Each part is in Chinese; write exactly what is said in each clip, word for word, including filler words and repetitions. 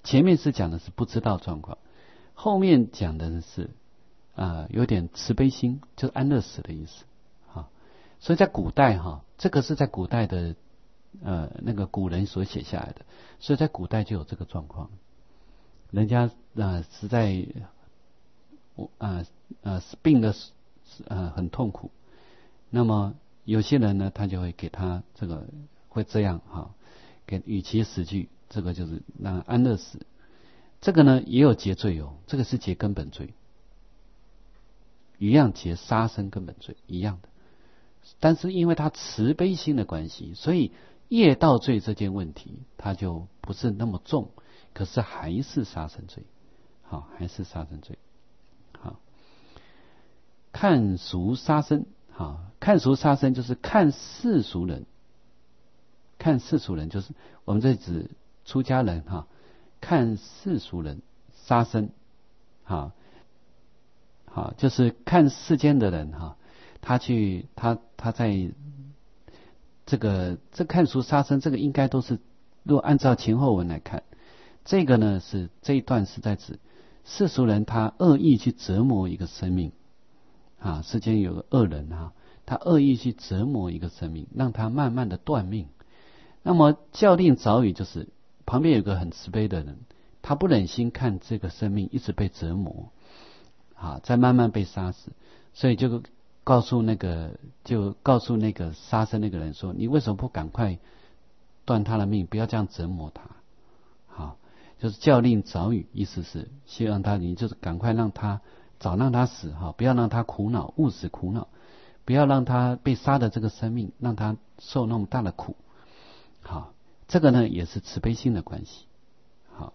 前面是讲的是不知道状况，后面讲的是啊、呃、有点慈悲心，就是安乐死的意思啊。所以在古代哈，这个是在古代的呃那个古人所写下来的，所以在古代就有这个状况，人家啊、呃、实在我啊呃病的呃很痛苦，那么有些人呢，他就会给他这个会这样哈，给与其死去，这个就是让安乐死。这个呢也有结罪哦，这个是结根本罪，一样结杀生根本罪一样的。但是因为他慈悲心的关系，所以业道罪这件问题他就不是那么重，可是还是杀生罪，好，还是杀生罪。好，看俗杀生，好，看俗杀生就是看世俗人，看世俗人就是我们这指出家人哈，看世俗人杀生，好，好，就是看世间的人哈，他去他他在这个这看俗杀生，这个应该都是如果按照前后文来看，这个呢是这一段是在指世俗人他恶意去折磨一个生命啊，世间有个恶人啊，他恶意去折磨一个生命，让他慢慢的断命。那么教令早语就是旁边有个很慈悲的人，他不忍心看这个生命一直被折磨啊，再慢慢被杀死，所以就告诉那个就告诉那个杀生那个人说，你为什么不赶快断他的命，不要这样折磨他。好，就是教令早语，意思是希望他，你就是赶快让他早让他死哈，不要让他苦恼，勿使苦恼，不要让他被杀的这个生命让他受那么大的苦。好，这个呢也是慈悲心的关系。好，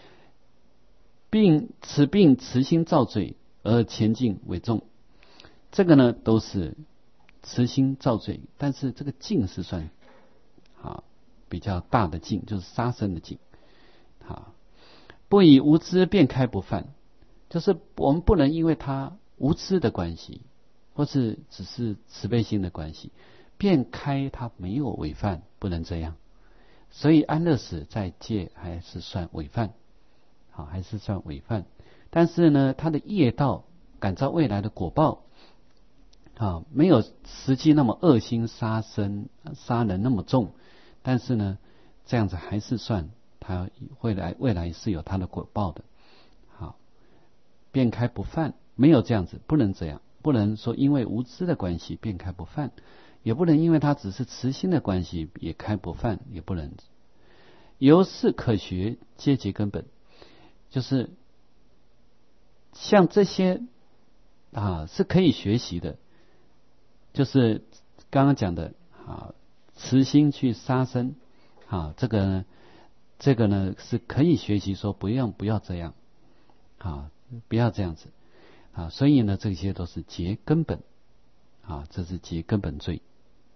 并此病慈心造罪而前进为重，这个呢都是慈心造罪，但是这个境是算好比较大的境，就是杀生的境。好，不以无知便开不犯，就是我们不能因为他无知的关系，或是只是慈悲心的关系，便开他没有违犯，不能这样。所以安乐死在戒还是算违犯，好，还是算违犯。但是呢，他的业道感召未来的果报，啊，没有实际那么恶心杀生杀人那么重，但是呢，这样子还是算他未来未来是有他的果报的。好，便开不犯，没有这样子，不能这样，不能说因为无知的关系便开不犯，也不能因为他只是慈心的关系也开不犯，也不能。由是可学皆结根本，就是像这些啊是可以学习的，就是刚刚讲的啊，慈心去杀生啊，这个呢这个呢是可以学习，说不要不要这样啊，不要这样子啊，所以呢这些都是结根本啊，这是结根本罪。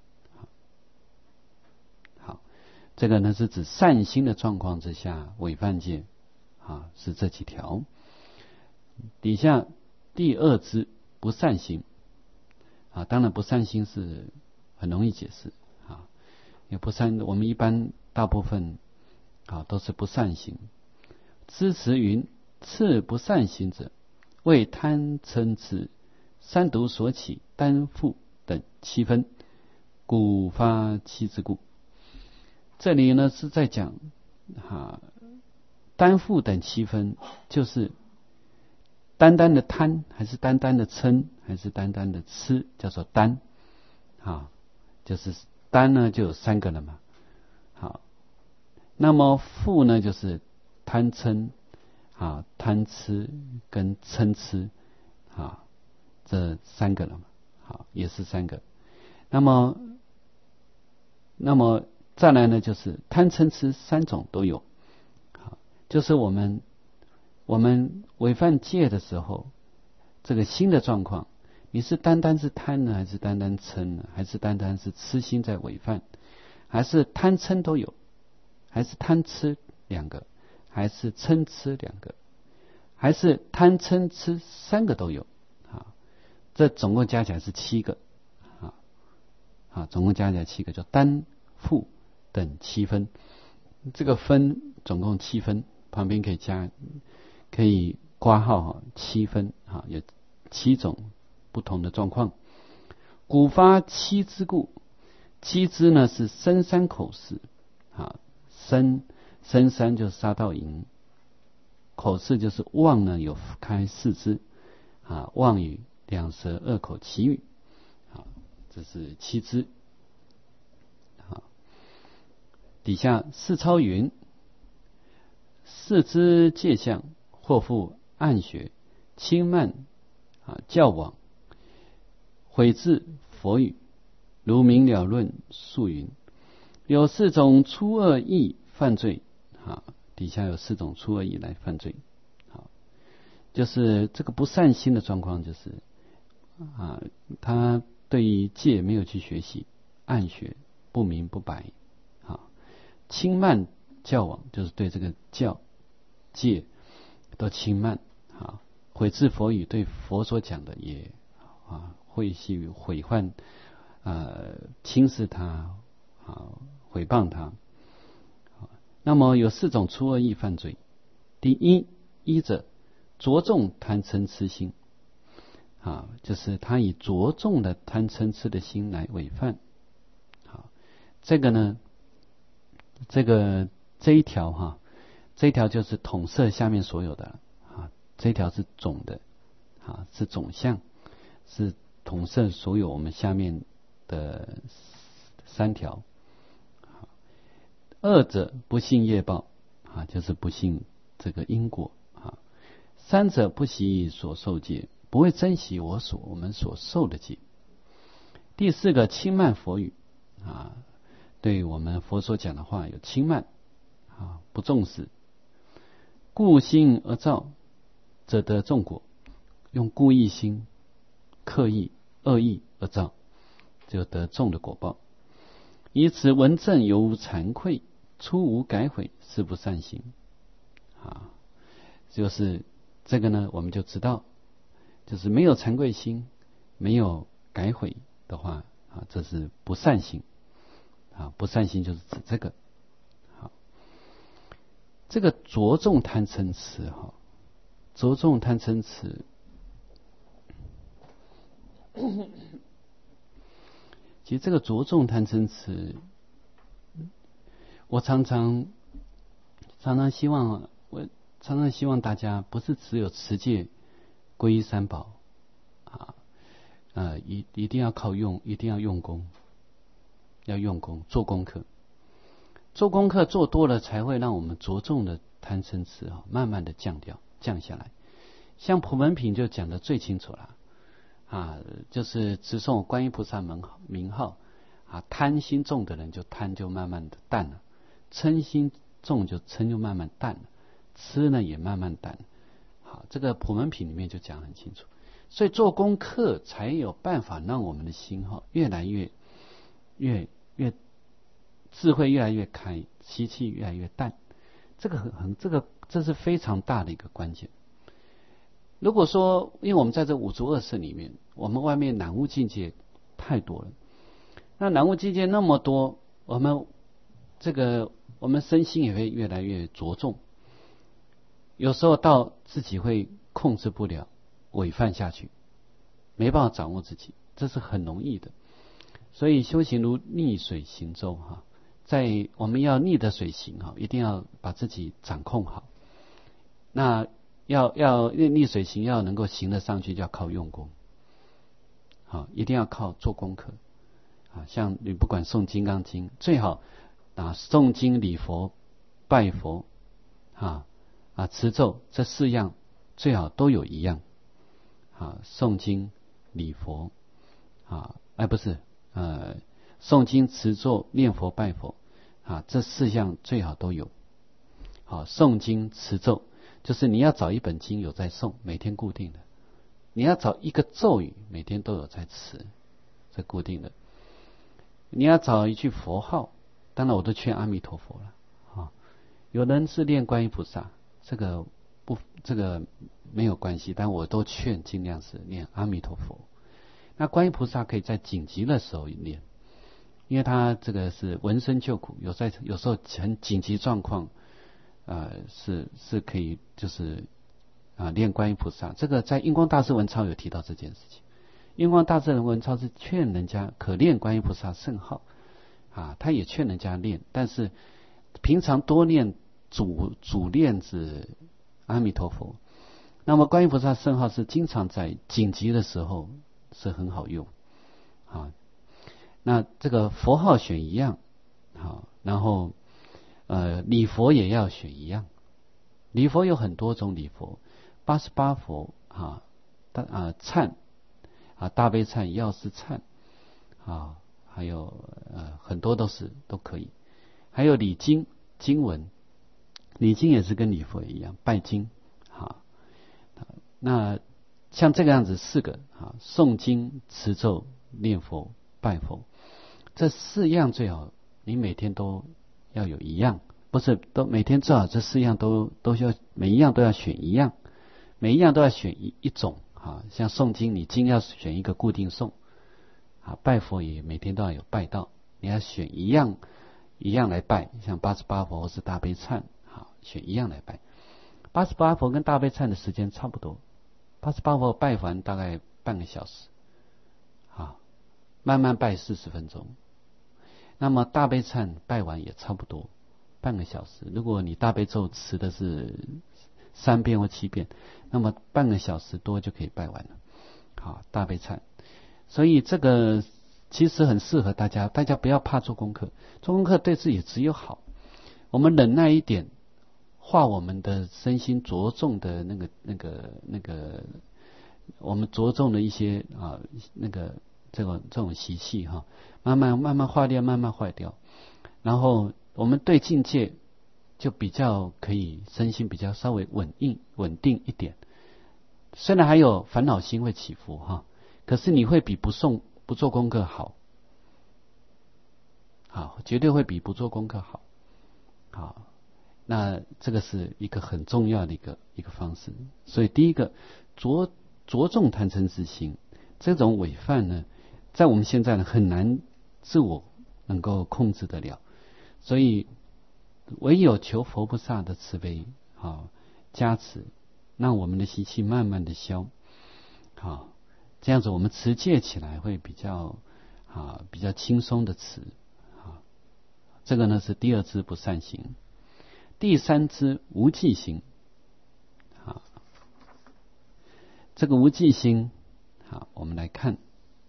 好，这个呢是指善心的状况之下违犯戒啊，是这几条。底下第二支不善心啊，当然不善心是很容易解释啊，也不善，我们一般大部分啊都是不善心。支持云：次不善心者，为贪嗔痴三毒所起，担负等七分，故发七之故。这里呢是在讲啊，担负等七分，就是单单的贪，还是单单的嗔，还是单单的痴，叫做单啊，就是单呢就有三个了嘛。好，那么负呢就是贪嗔啊、贪痴跟嗔痴啊，这三个了嘛。好，也是三个。那么，那么再来呢，就是贪嗔痴三种都有。好，就是我们我们违犯戒的时候，这个心的状况，你是单单是贪呢，还是单单嗔呢，还是单单是痴心在违犯，还是贪嗔都有，还是贪痴两个，还是嗔痴两个，还是贪嗔痴三个都有啊？这总共加起来是七个啊啊，总共加起来七个，叫担负等七分。这个分总共七分， 旁边可以加，可以括号哈，七分哈，有七种不同的状况。古发七支故，七支呢是深山口氏啊，深深山就是沙道营，口氏就是望呢有开四支啊，望语两舌二口齐语啊，这是七支。好，底下四超云，四支界相，或复暗学，轻慢啊，教往，毁字佛语，如明了论述云，有四种初二义犯罪啊，底下有四种初二义来犯罪。好，就是这个不善心的状况，就是啊，他对于戒没有去学习，暗学不明不白。好，轻慢教往，就是对这个教戒都轻慢。好，毁字佛语，对佛所讲的也啊会去毁谤，呃轻视他，啊毁谤他。那么有四种初二义犯罪。第一，一者着重贪嗔痴心啊，就是他以着重的贪嗔痴的心来违犯。好，这个呢，这个这一条哈，这一条就是统摄下面所有的啊，这一条是总的啊，是总项，是统摄所有我们下面的三条。二者不信业报啊，就是不信这个因果啊。三者不惜所受戒，不会珍惜我所我们所受的戒。第四个轻慢佛语啊，对我们佛所讲的话有轻慢啊，不重视。故心而造则得众果，用故意心、刻意、恶意而造，就得众的果报。以此闻正犹无惭愧，初无改悔，是不善行啊。就是这个呢，我们就知道，就是没有惭愧心，没有改悔的话啊，这是不善行啊。不善行就是指这个。好，这个着重贪嗔痴哈，着重贪嗔痴。其实这个着重贪嗔痴，我常常常常希望，我常常希望大家不是只有持戒、皈依三宝啊，呃，一一定要靠用，一定要用功，要用功做功课，做功课做多了，才会让我们着重的贪嗔痴啊，慢慢的降掉，降下来。像普门品就讲得最清楚了。啊，就是持诵观音菩萨门名号啊，贪心重的人就贪就慢慢的淡了，嗔心重就嗔就慢慢淡了，痴呢也慢慢淡了。好，这个普门品里面就讲很清楚，所以做功课才有办法让我们的心哈越来越越越智慧越来越开，习气越来越淡。这个很很这个这是非常大的一个关键。如果说，因为我们在这五浊恶世里面，我们外面染污境界太多了，那染污境界那么多，我们这个我们身心也会越来越着重，有时候到自己会控制不了，违犯下去，没办法掌握自己，这是很容易的。所以修行如逆水行舟哈，在我们要逆的水行哈，一定要把自己掌控好。那要要逆水行，要能够行得上去，就要靠用功，好，一定要靠做功课啊。像你不管诵金刚经，最好啊诵经礼佛拜佛啊啊持咒这四样最好都有一样啊，诵经礼佛啊，哎不是呃诵经持咒念佛拜佛啊，这四样最好都有。好，诵经持咒。就是你要找一本经有在诵，每天固定的；你要找一个咒语，每天都有在持，这固定的。你要找一句佛号，当然我都劝阿弥陀佛了啊。有人是念观音菩萨，这个不这个没有关系，但我都劝尽量是念阿弥陀佛。那观音菩萨可以在紧急的时候念，因为他这个是闻声救苦，有在有时候很紧急状况。 呃是是可以就是啊练观音菩萨。这个在印光大师文钞有提到这件事情。印光大师的文钞是劝人家可练观音菩萨圣号啊，他也劝人家练，但是平常多念主主念子阿弥陀佛。那么观音菩萨圣号是经常在紧急的时候是很好用啊。那这个佛号选一样好，然后呃礼佛也要选一样。礼佛有很多种礼佛，八十八佛啊，大啊忏啊大悲忏、药师忏啊，还有呃很多都是都可以。还有礼经经文，礼经也是跟礼佛一样拜经啊。那像这个样子四个啊，诵经、持咒、念佛、拜佛，这四样最好你每天都要有一样，不是都每天最好这四样都都要每一样都要选一样，每一样都要选一一种啊。像诵经，你经要选一个固定诵啊，拜佛也每天都要有拜道，你要选一样一样来拜，像八十八佛或是大悲忏，好选一样来拜。八十八佛跟大悲忏的时间差不多，八十八佛拜完大概半个小时，啊，慢慢拜四十分钟。那么大悲忏拜完也差不多半个小时。如果你大悲咒持的是三遍或七遍，那么半个小时多就可以拜完了。好，大悲忏。所以这个其实很适合大家，大家不要怕做功课，做功课对自己只有好。我们忍耐一点，化我们的身心着重的那个、那个、那个，我们着重的一些啊，那个这种这种习气哈，慢慢慢慢化掉，慢慢坏掉。然后我们对境界就比较可以身心比较稍微稳定稳定一点。虽然还有烦恼心会起伏哈，可是你会比不诵不做功课好，好，绝对会比不做功课好，好。那这个是一个很重要的一个一个方式。所以第一个着着重贪嗔痴心，这种违犯呢，在我们现在呢很难自我能够控制得了，所以唯有求佛菩萨的慈悲好加持，让我们的习气慢慢的消，好，这样子我们持戒起来会比较啊比较轻松的持啊。这个呢是第二支不善行。第三支无记心，好，这个无记心，好，我们来看，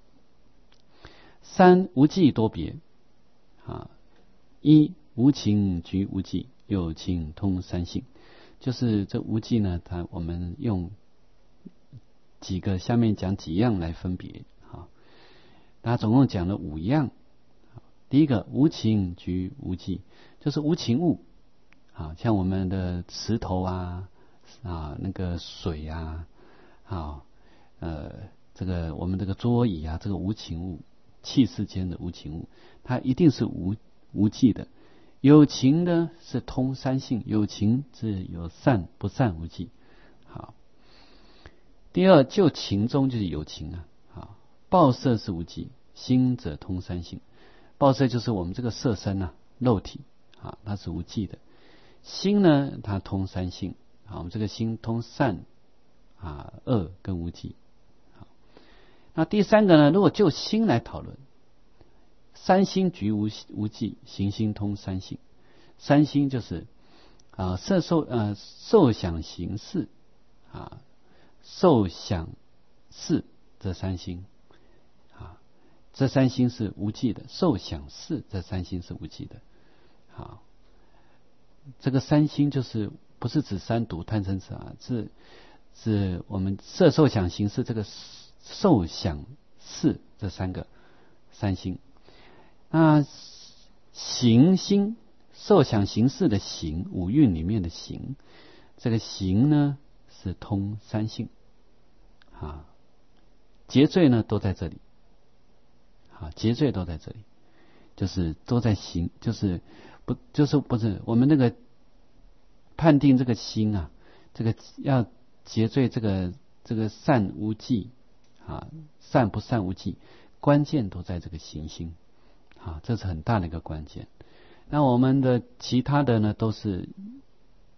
三无记多别，啊，一无情局无记，有情通三性，就是这无记呢，它我们用几个下面讲几样来分别，好，它总共讲了五样。第一个无情局无记，就是无情物。啊，像我们的石头啊，啊，那个水啊，啊，呃，这个我们这个桌椅啊，这个无情物，器世间的无情物，它一定是无无记的。有情呢是通三性，有情是有善不善无记。好，第二就情中就是有情啊，好，报色是无记，心者通三性。报色就是我们这个色身啊，肉体啊，它是无记的。心呢，它通三性，好，我们这个心通善啊、恶跟无记。好，那第三个呢，如果就心来讨论，三心局无无记，行心通三性。三心就是啊，色受呃受想行识啊，受想识这三心啊，这三心是无记的，受想识这三心是无记的。好。这个三心就是不是指三毒贪嗔痴啊，是是我们色受想行识这个受想识这三个三心。那行心受想行识的行，五蕴里面的行，这个行呢是通三性啊，结罪呢都在这里啊，结罪都在这里，就是都在行，就是不就是不是我们那个判定这个心啊，这个要结罪，这个这个善无记啊，善不善无记，关键都在这个行心啊，这是很大的一个关键。那我们的其他的呢，都是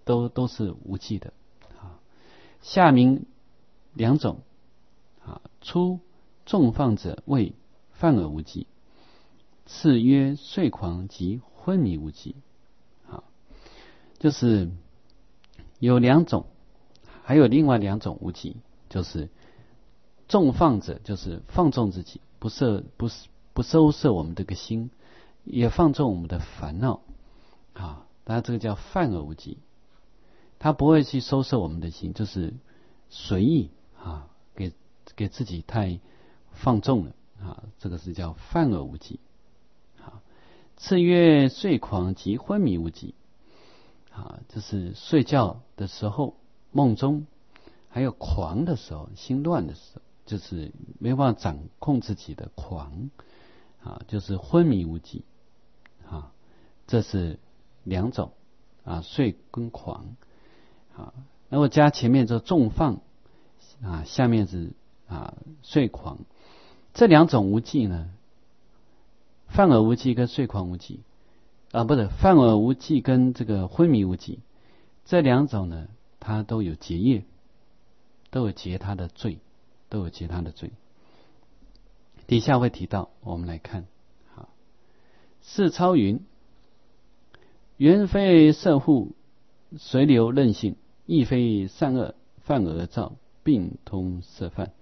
都都是无记的。啊，下明两种。啊，初纵放者谓犯而无记，次曰睡狂及昏迷无记。啊，就是有两种，还有另外两种无记，就是纵放者，就是放纵自己，不摄不不收摄我们这个心，也放纵我们的烦恼。啊，当然这个叫犯而无记，他不会去收摄我们的心，就是随意啊，给给自己太放纵了啊，这个是叫犯而无记。啊，次曰睡狂及昏迷无记。啊，就是睡觉的时候、梦中，还有狂的时候、心乱的时候，就是没办法掌控自己的狂。啊，就是昏迷无记。啊，这是两种啊，睡跟狂。啊，那我加前面这纵放啊，下面是啊睡狂，这两种无记呢，犯而无记跟睡狂无记啊，不是犯而无记跟这个昏迷无记，这两种呢，它都有结业，都有结他的罪，都有结他的罪。底下会提到，我们来看。好，是超云：原非色护，随流任性，亦非善恶，犯而造，并通色犯。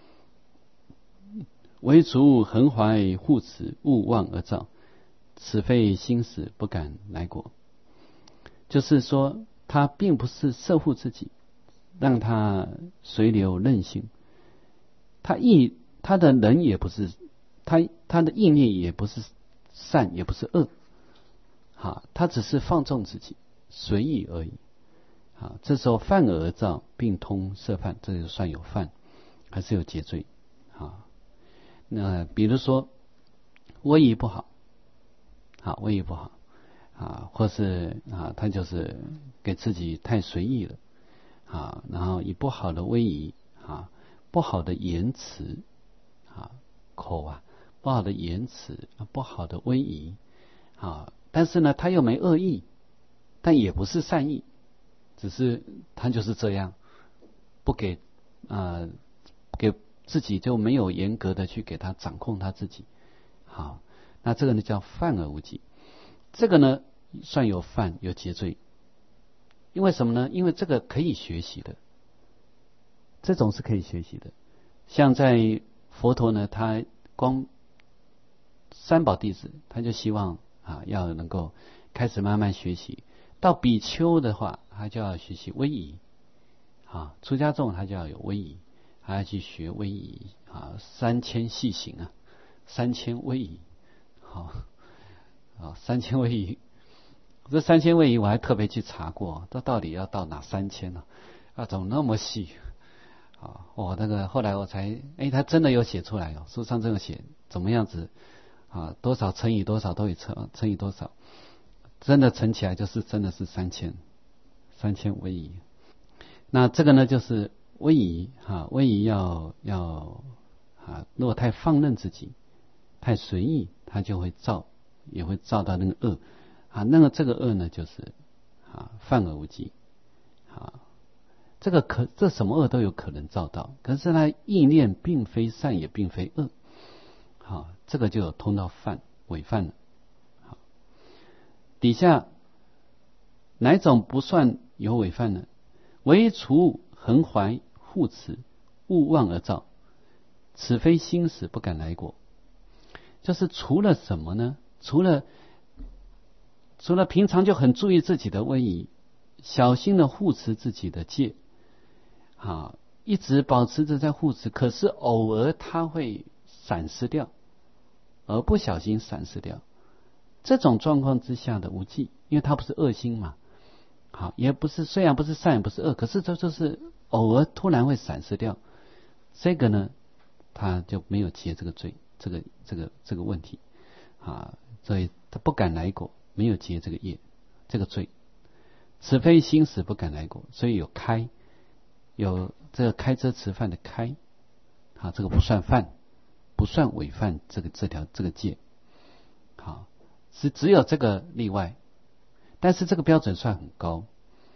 唯除横怀护持，勿忘而造，此非心死，不敢来果。就是说，他并不是摄护自己，让他随流任性。他意他的人也不是，他他的意念也不是善，也不是恶。好，他只是放纵自己，随意而已。好，这时候犯而造，并通色犯，这就算有犯，还是有结罪。好，那比如说威仪不好，好，威仪不好啊，或是啊，他就是给自己太随意了啊，然后以不好的威仪啊，不好的言辞啊，口啊，不好的言辞，不好的威仪啊，但是呢，他又没恶意，但也不是善意，只是他就是这样，不给啊，给自己就没有严格的去给他掌控他自己。好，那这个呢叫犯而无记，这个呢算有犯有结罪。因为什么呢？因为这个可以学习的，这种是可以学习的。像在佛陀呢，他光三宝弟子，他就希望啊，要能够开始慢慢学习。到比丘的话，他就要学习威仪啊；出家众他就要有威仪，还要去学威仪啊。三千细行啊，三千威仪，好啊，三千威仪。这三千威仪我还特别去查过，这到底要到哪三千呢？啊，怎么那么细啊？我那个后来我才，哎，他真的有写出来哦，书上真的写怎么样子啊？多少乘以多少都有乘乘以多少，真的乘起来就是真的是三千，三千威仪。那这个呢，就是威仪啊，威仪要要啊，如果太放任自己，太随意，他就会造，也会造到那个恶。啊，那个这个恶呢，就是啊犯而无记，啊，这个可这什么恶都有可能造到，可是他意念并非善，也并非恶，好，这个就有通到犯违犯了。好，底下哪种不算有违犯呢？唯除横怀护持，勿忘而造，此非心死，不敢来果。就是除了什么呢？除了除了平常就很注意自己的威仪，小心的护持自己的戒，啊，一直保持着在护持，可是偶尔他会闪失掉，而不小心闪失掉。这种状况之下的无记，因为他不是恶心嘛，好，也不是虽然不是善，也不是恶，可是这就是偶尔突然会闪失掉，这个呢，他就没有结这个罪，这个这个这个问题啊，所以他不敢来果。没有结这个业，这个罪，此非心死，不敢来果。所以有开，有这个开遮持犯的开，好，这个不算犯，不算违犯这个这条这个戒，好，是只有这个例外，但是这个标准算很高，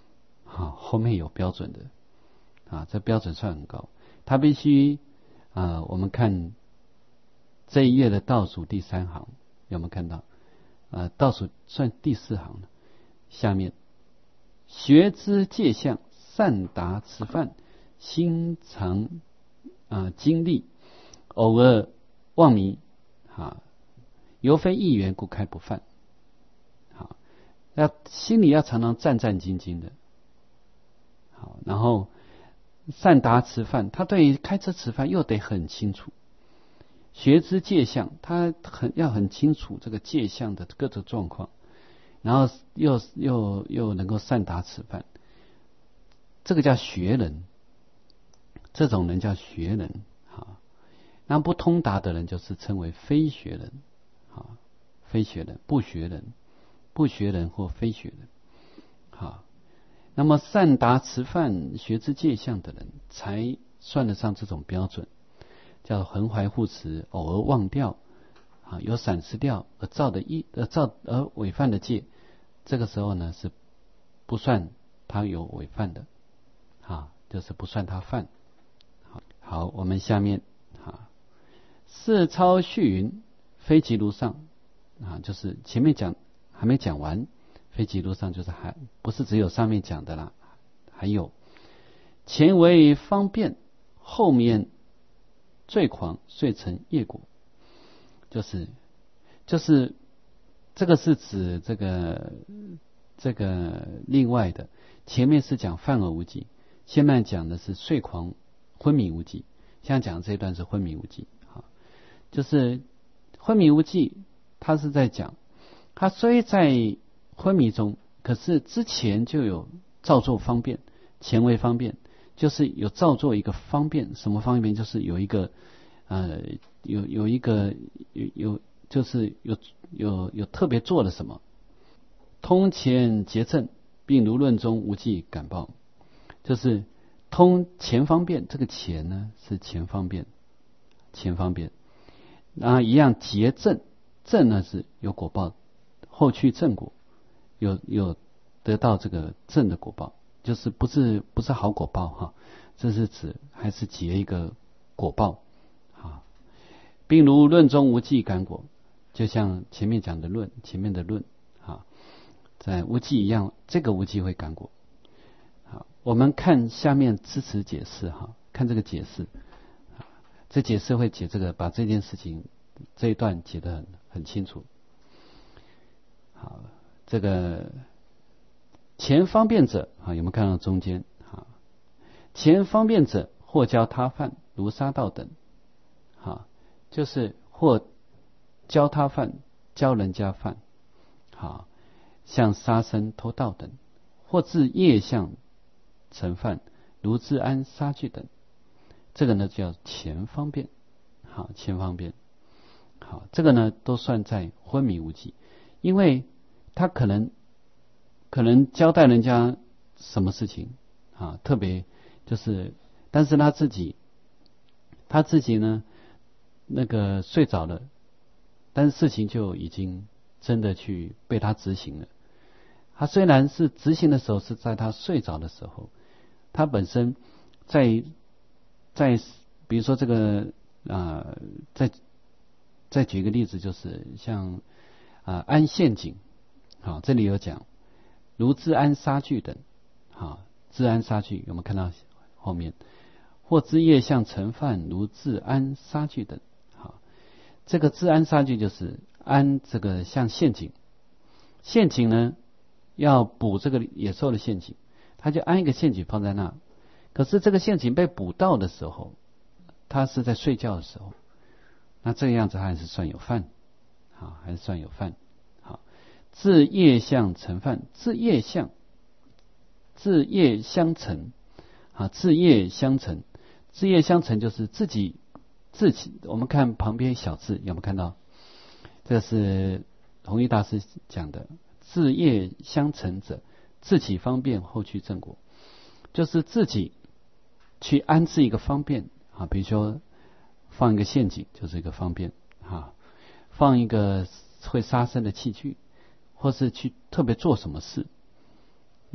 啊，后面有标准的啊，这标准算很高。它必须啊，我们看这一页的倒数第三行，有没有看到？啊，倒数算第四行了。下面学知戒相，善达持犯，心常啊精力，偶尔忘迷啊，犹非一缘，故开不犯。好，要心里要常常战战兢兢的。好，然后善达持犯，他对于开车持犯又得很清楚。学知戒相，他很要很清楚这个戒相的各种状况，然后又又又能够善达持犯，这个叫学人，这种人叫学人。好，那不通达的人就是称为非学人。好，非学人、不学人、不学人或非学人。好，那么善达持犯、学知戒相的人，才算得上这种标准。叫横怀护持，偶尔忘掉，啊，有闪失掉而造的一而造而违犯的戒，这个时候呢是不算他有违犯的，啊，就是不算他犯。好，好，我们下面啊，四超续云，非即如上，啊，就是前面讲还没讲完，非即如上就是还不是只有上面讲的啦，还有前为方便，后面最狂，遂成业果，就是就是这个是指这个这个另外的，前面是讲犯而无记，现在讲的是遂狂昏迷无记。现在讲的这一段是昏迷无记，好，就是昏迷无记，他是在讲他虽在昏迷中，可是之前就有造作方便，前为方便。就是有造作一个方便，什么方便？就是有一个呃，有有一个有有，就是有有有特别做了什么，通前结正，并如论中无记感报，就是通前方便。这个前呢是前方便，前方便，然后一样结正，正呢是有果报，后去正果，有有得到这个正的果报。就是不是不是好果报哈，这是指还是结一个果报啊，并如论中无记感果，就像前面讲的论，前面的论啊，在无记一样，这个无记会感果。好，我们看下面支持解释哈，看这个解释，这解释会解这个，把这件事情这一段解得很很清楚。好，这个。前方便者啊，有没有看到中间啊？前方便者，或教他犯，如杀盗等，啊，就是或教他犯，教人家犯，啊，像杀生、偷盗等，或自业相成犯，如自安、杀具等，这个呢叫前方便，好，前方便，好，这个呢都算在昏迷无记，因为他可能。可能交代人家什么事情啊，特别就是，但是他自己，他自己呢，那个睡着了，但是事情就已经真的去被他执行了。他虽然是执行的时候是在他睡着的时候，他本身在在比如说这个啊、呃，再再举一个例子，就是像啊、呃、安陷阱，好，这里有讲。如自安杀具等，好，自安杀具有没有看到后面？或知业相成犯，如自安杀具等，好，这个自安杀具就是安这个像陷阱，陷阱呢要捕这个野兽的陷阱，他就安一个陷阱放在那，可是这个陷阱被捕到的时候，他是在睡觉的时候，那这个样子还是算有犯，好，还是算有犯。自业相成犯，自业相，自业相成啊，自业相成，自业相成就是自己自己。我们看旁边小字有没有看到？这是弘一大师讲的，自业相成者，自己方便后去正果，就是自己去安置一个方便啊，比如说放一个陷阱就是一个方便啊，放一个会杀生的器具。或是去特别做什么事，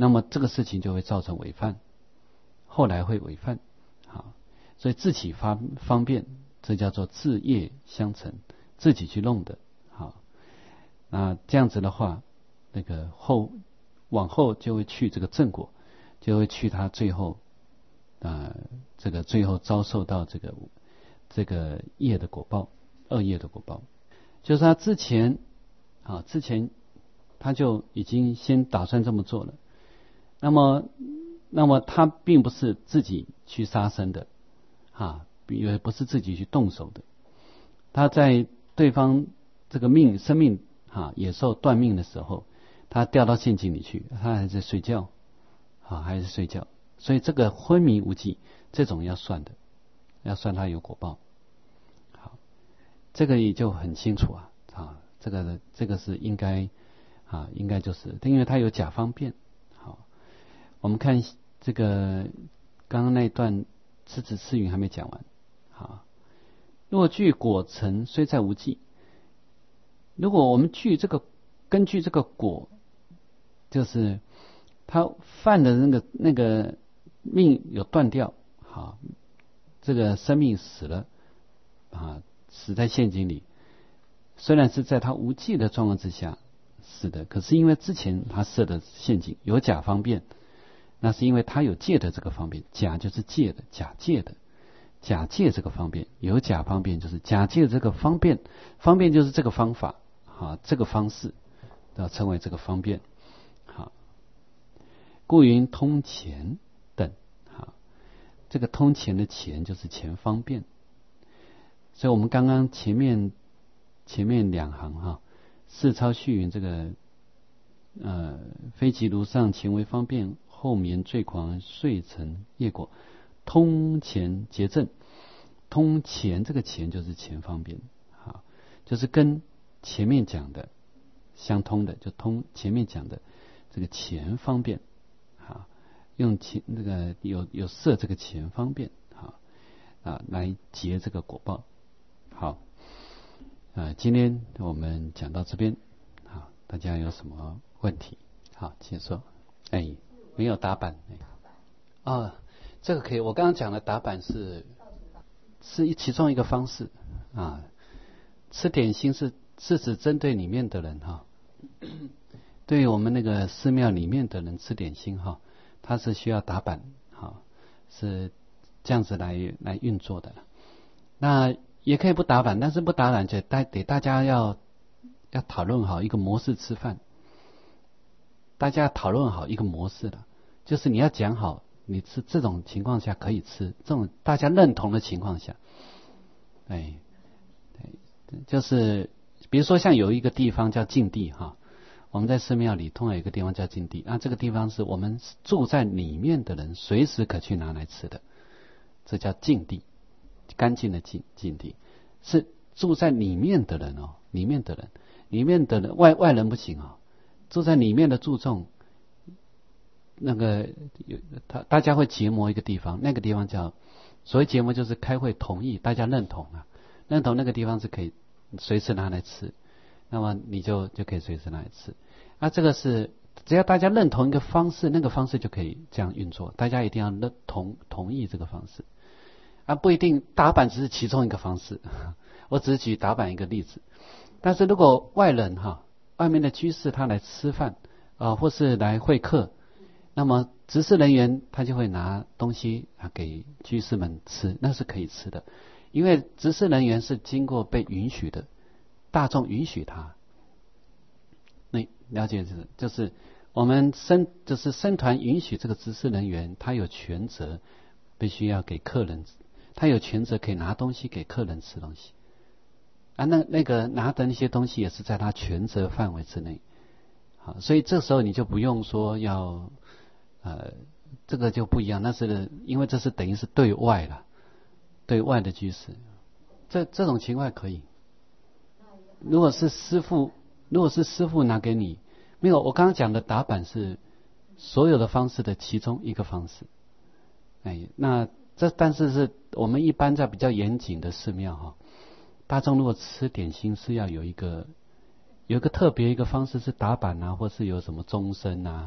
那么这个事情就会造成违犯，后来会违犯。好，所以自己发方便，这叫做自业相成，自己去弄的。好，那这样子的话，那个后往后就会去这个正果，就会去他最后啊、呃，这个最后遭受到这个这个业的果报，恶业的果报，就是他之前啊，之前他就已经先打算这么做了。那么，那么他并不是自己去杀生的，啊，也不是自己去动手的。他在对方这个命生命啊野兽断命的时候，他掉到陷阱里去，他还在睡觉，啊，还是睡觉。所以这个昏迷无记，这种要算的，要算他有果报。好，这个也就很清楚啊，啊，这个这个是应该啊，应该就是，因为他有假方便。我们看这个刚刚那一段赤子赤云还没讲完。好，若具果成，虽在无记。如果我们据这个根据这个果，就是他犯的那个那个命有断掉，好，这个生命死了啊，死在陷阱里。虽然是在他无记的状况之下死的，可是因为之前他设的陷阱有假方便。那是因为他有借的这个方便，假就是借的，假借的，假借这个方便，有假方便就是假借这个方便，方便就是这个方法，啊，这个方式，要称为这个方便，好，故云通钱等，好，这个通钱的钱就是钱方便，所以我们刚刚前面前面两行哈，四超续云这个，呃，非即如上钱为方便。后眠最狂遂成业果，通钱结正，通钱这个钱就是钱方便，好，就是跟前面讲的相通的，就通前面讲的这个钱方便，好，用钱这个有有设这个钱方便，好啊来结这个果报，好，啊，今天我们讲到这边，好，大家有什么问题？好，请说，哎。没有打板啊、哦，这个可以。我刚刚讲的打板是是其中一个方式啊。吃点心是是指针对里面的人哈，对于我们那个寺庙里面的人吃点心哈，他是需要打板哈，是这样子来来运作的。那也可以不打板，但是不打板就大得大家要要讨论好一个模式吃饭。大家讨论好一个模式了，就是你要讲好，你是这种情况下可以吃，这种大家认同的情况下，哎，就是比如说像有一个地方叫净地哈，我们在寺庙里通常有一个地方叫净地，那这个地方是我们住在里面的人随时可去拿来吃的，这叫净地，干净的净净地，是住在里面的人哦，里面的人，里面的人外外人不行哦。住在里面的注重，那个他大家会结盟一个地方，那个地方叫所谓结盟就是开会同意，大家认同啊，认同那个地方是可以随时拿来吃，那么你就就可以随时拿来吃。啊，这个是只要大家认同一个方式，那个方式就可以这样运作，大家一定要认同同意这个方式。啊，不一定打板只是其中一个方式，我只是举打板一个例子。但是如果外人哈。外面的居士他来吃饭啊、呃，或是来会客，那么执事人员他就会拿东西啊给居士们吃，那是可以吃的，因为执事人员是经过被允许的，大众允许他。你了解这个，就是我们僧就是僧团允许这个执事人员，他有权责，必须要给客人，他有权责可以拿东西给客人吃东西。啊，那那个拿的那些东西也是在他权责范围之内，好，所以这时候你就不用说要，呃，这个就不一样，那是因为这是等于是对外了，对外的居士，这这种情况可以。如果是师父，如果是师父拿给你，没有，我刚刚讲的打板是所有的方式的其中一个方式，哎，那这但是是我们一般在比较严谨的寺庙哈。大众如果吃点心是要有一个有一个特别一个方式是打板啊，或是有什么钟声啊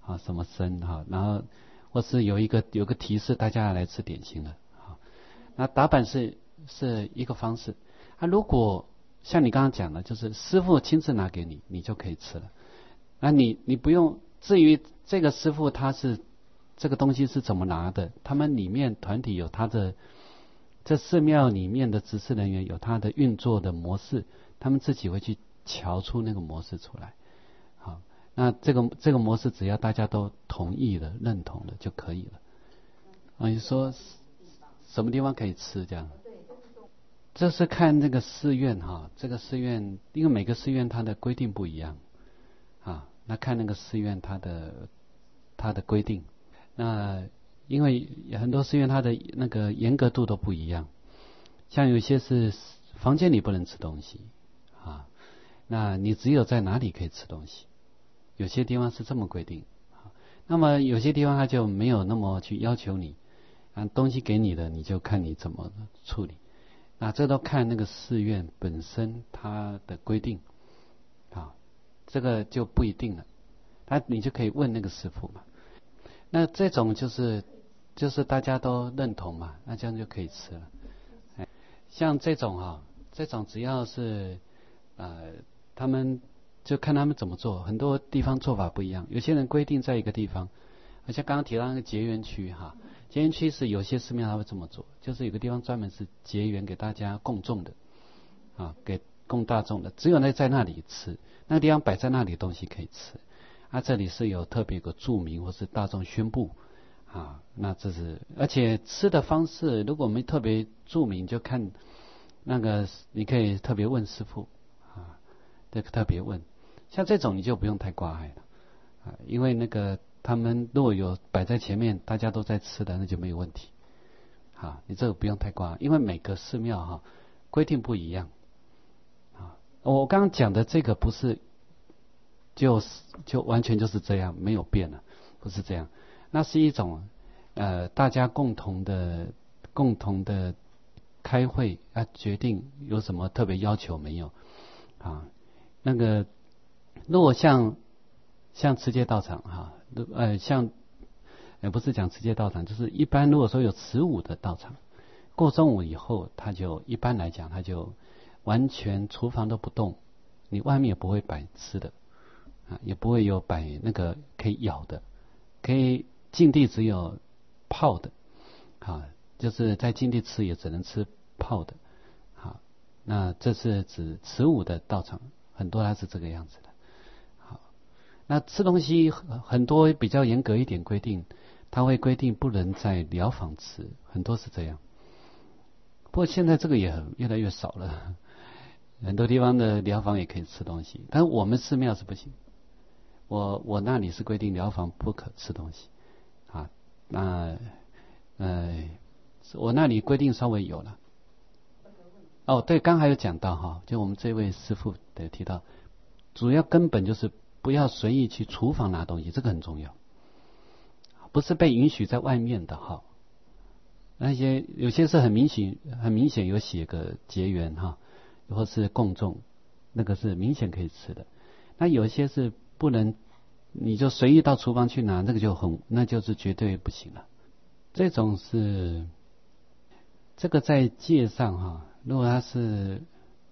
啊，什么生哈，然后或是有一个有个提示，大家要来吃点心了啊。那打板是是一个方式。啊，如果像你刚刚讲的，就是师傅亲自拿给你，你就可以吃了。那你你不用，至于这个师傅他是这个东西是怎么拿的，他们里面团体有他的，这寺庙里面的执事人员有他的运作的模式，他们自己会去瞧出那个模式出来。好，那这个这个模式只要大家都同意了、认同了就可以了。啊，你说什么地方可以吃这样？这是看那个寺院哈，这个寺院因为每个寺院它的规定不一样啊，那看那个寺院它的它的规定，那因为很多寺院它的那个严格度都不一样，像有些是房间里不能吃东西啊，那你只有在哪里可以吃东西，有些地方是这么规定啊，那么有些地方它就没有那么去要求你，啊，东西给你的你就看你怎么处理。那这都看那个寺院本身它的规定啊，这个就不一定了。那你就可以问那个师傅嘛。那这种就是就是大家都认同嘛，那这样就可以吃了。哎，像这种哈、啊，这种只要是呃，他们就看他们怎么做，很多地方做法不一样。有些人规定在一个地方，而且刚刚提到那个结缘区哈。结缘区是有些寺庙他会这么做，就是有个地方专门是结缘给大家供众的，啊，给供大众的，只有那在那里吃，那个地方摆在那里的东西可以吃，啊，这里是有特别个注明或是大众宣布，啊，那这是，而且吃的方式如果没特别注明，就看那个你可以特别问师父，啊，这个特别问，像这种你就不用太挂碍了，啊，因为那个。他们如果有摆在前面，大家都在吃的，那就没有问题。好，你这个不用太挂，因为每个寺庙哈规定不一样。啊，我刚刚讲的这个不是，就是就完全就是这样，没有变了，不是这样。那是一种呃大家共同的共同的开会啊，决定有什么特别要求没有啊？那个如果像像持戒道场哈。呃，像，呃，不是讲持戒道场，就是一般如果说有持午的道场，过中午以后，他就一般来讲，他就完全厨房都不动，你外面也不会摆吃的，啊，也不会有摆那个可以舀的，可以净地只有泡的，啊，就是在净地吃也只能吃泡的，好，那这是指持午的道场，很多它是这个样子的。那吃东西很多比较严格一点规定，他会规定不能在寮房吃，很多是这样。不过现在这个也很越来越少了，很多地方的寮房也可以吃东西，但是我们寺庙是不行。我我那里是规定寮房不可吃东西啊，那呃我那里规定稍微有了。哦，对，刚还有讲到哈，就我们这位师父得提到，主要根本就是。不要随意去厨房拿东西，这个很重要。不是被允许在外面的哈，那些有些是很明显、很明显有写个结缘哈，或是供众，那个是明显可以吃的。那有些是不能，你就随意到厨房去拿，那个就很，那就是绝对不行了。这种是这个在戒上哈，如果他是。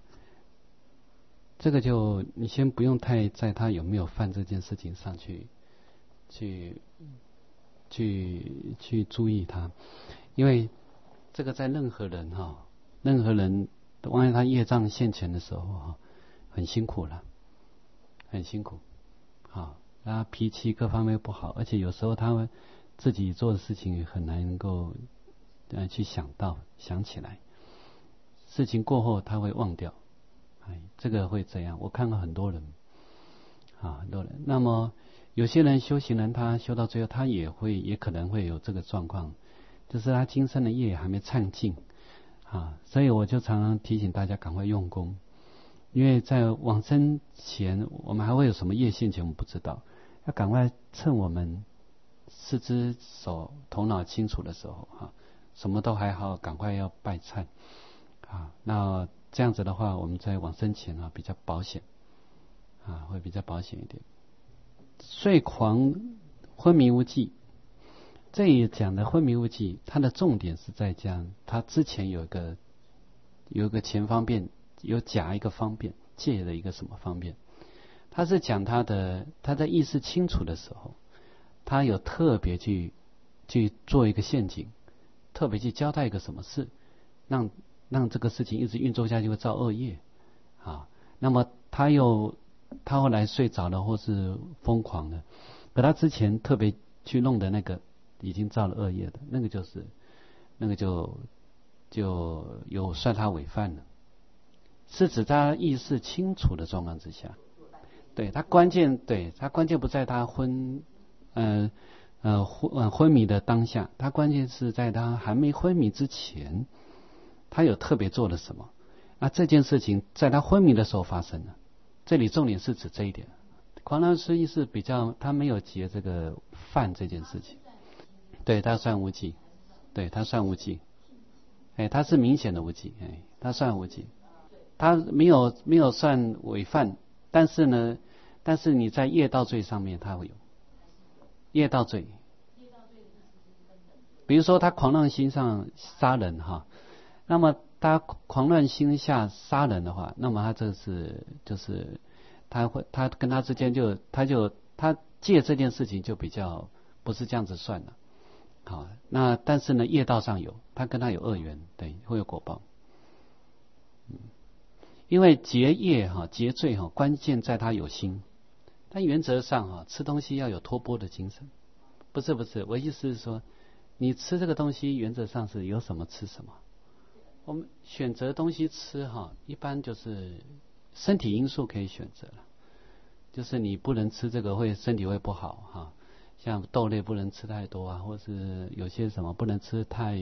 这个就你先不用太在他有没有犯这件事情上去去去去注意他，因为这个在任何人哈，任何人万一他业障现前的时候哈，很辛苦了，很辛苦，啊，他脾气各方面不好，而且有时候他会自己做的事情很难能够呃去想到想起来，事情过后他会忘掉。这个会这样，我看过很多人啊，很多人。那么有些人修行人，他修到最后，他也会也可能会有这个状况，就是他今生的业还没忏尽啊。所以我就常常提醒大家赶快用功，因为在往生前，我们还会有什么业现前，我们不知道，要赶快趁我们四肢手头脑清楚的时候啊，什么都还好，赶快要拜忏啊。那这样子的话，我们在往生前啊比较保险啊，会比较保险一点。睡狂昏迷无记。这里讲的昏迷无记，它的重点是在讲它之前有一个有一个前方便，有假一个方便，借的一个什么方便。他是讲他的他在意识清楚的时候，他有特别去去做一个陷阱，特别去交代一个什么事，让让这个事情一直运作下去会造恶业啊。那么他又他后来睡着了或是疯狂了，可他之前特别去弄的那个已经造了恶业的，那个就是那个就就有算他违犯了，是指他意识清楚的状况之下。对他关键，对他关键不在他昏呃呃昏呃昏迷的当下，他关键是在他还没昏迷之前，他有特别做了什么。那这件事情在他昏迷的时候发生了，这里重点是指这一点。狂乱失忆是比较他没有结这个犯这件事情，对他算无记，对他算无记，哎，他是明显的无记，哎，他算无记，他没有没有算违犯，但是呢，但是你在业道罪上面他会有业道罪，比如说他狂乱心上杀人哈，那么他狂乱心下杀人的话，那么他这是就是他会他跟他之间就他就他借这件事情就比较不是这样子算了，好，那但是呢业道上有他跟他有恶缘，对，会有果报，嗯，因为结业哈结罪哈关键在他有心，但原则上哈吃东西要有托钵的精神，不是不是，我意思是说你吃这个东西原则上是有什么吃什么。我们选择东西吃哈，一般就是身体因素可以选择了，就是你不能吃这个会身体会不好哈，像豆类不能吃太多啊，或是有些什么不能吃太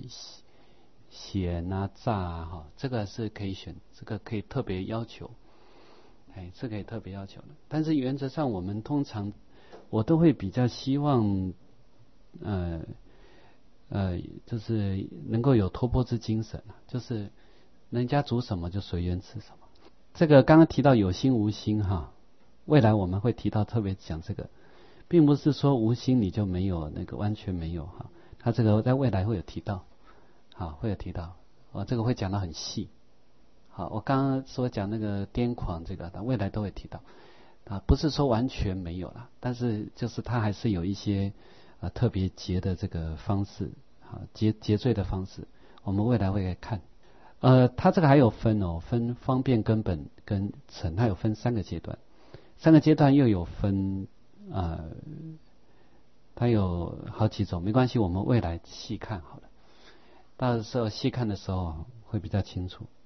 咸啊炸啊哈，这个是可以选，这个可以特别要求，哎，这个可以特别要求的。但是原则上我们通常我都会比较希望呃。呃，就是能够有托钵之精神，就是人家煮什么就随缘吃什么。这个刚刚提到有心无心哈，未来我们会提到特别讲这个，并不是说无心你就没有那个完全没有哈，他这个在未来会有提到，好会有提到，哦这个会讲得很细。好，我刚刚说讲那个癫狂这个，他未来都会提到，啊不是说完全没有啦，但是就是他还是有一些。啊，特别结的这个方式，啊，结结罪的方式，我们未来会来看。呃，它这个还有分哦，分方便、根本跟成，它有分三个阶段，三个阶段又有分，呃，它有好几种，没关系，我们未来细看好了，到时候细看的时候会比较清楚。